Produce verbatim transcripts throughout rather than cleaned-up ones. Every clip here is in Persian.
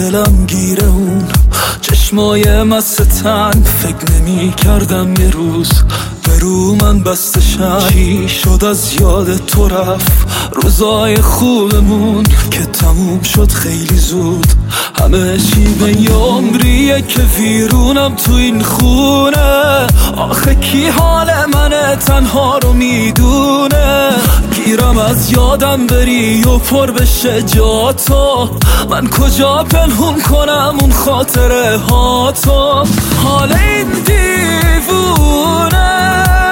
دلم گیره اون چشمای مستن، فکر نمی کردم یه روز به رو من بستشن. چی شد از یاد تو رفت روزای خوبمون که تموم شد خیلی زود. همه چی به یه عمریه که ویرونم تو این خونه. آخه کی حال من تنها رو میدونه؟ گیرم از یادم بری و پر بشه جا تو، من کجا پنهون کنم اون خاطره ها تو. حال این دیوونه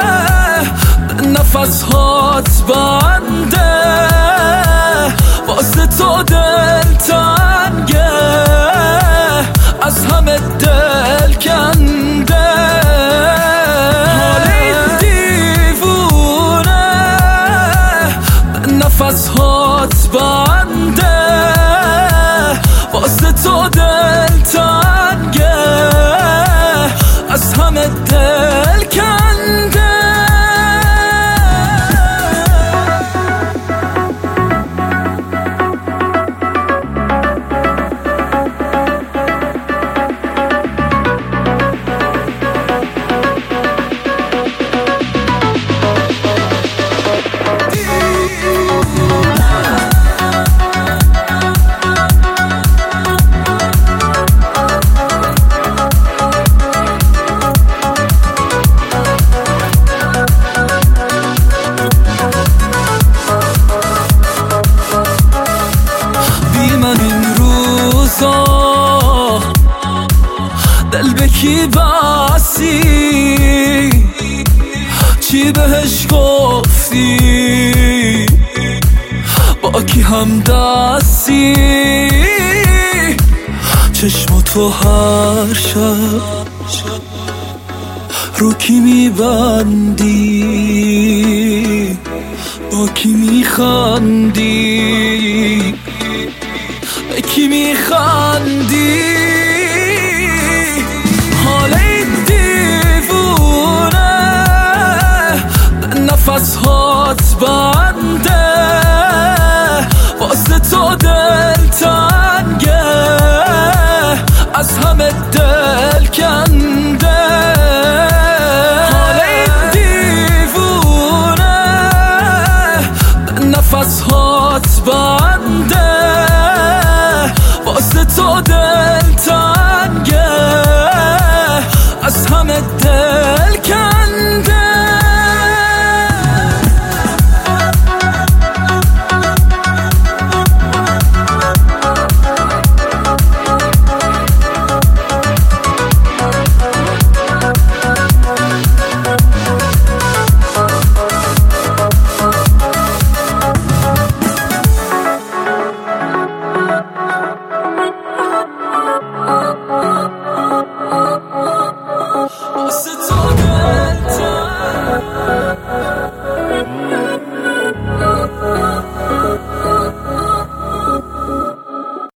نفس هات بنده، واسه تو دل تنگه، از همه دل کنده. حال این دیوونه نفس هات بنده، واسه تو دل تنگه، از همه دل کنده. دل به کی بسی؟ چی بهش گفتی؟ با کی هم دستی؟ چشم تو هر شب رو کی میبندی؟ با کی میخندی؟ به کی میخندی؟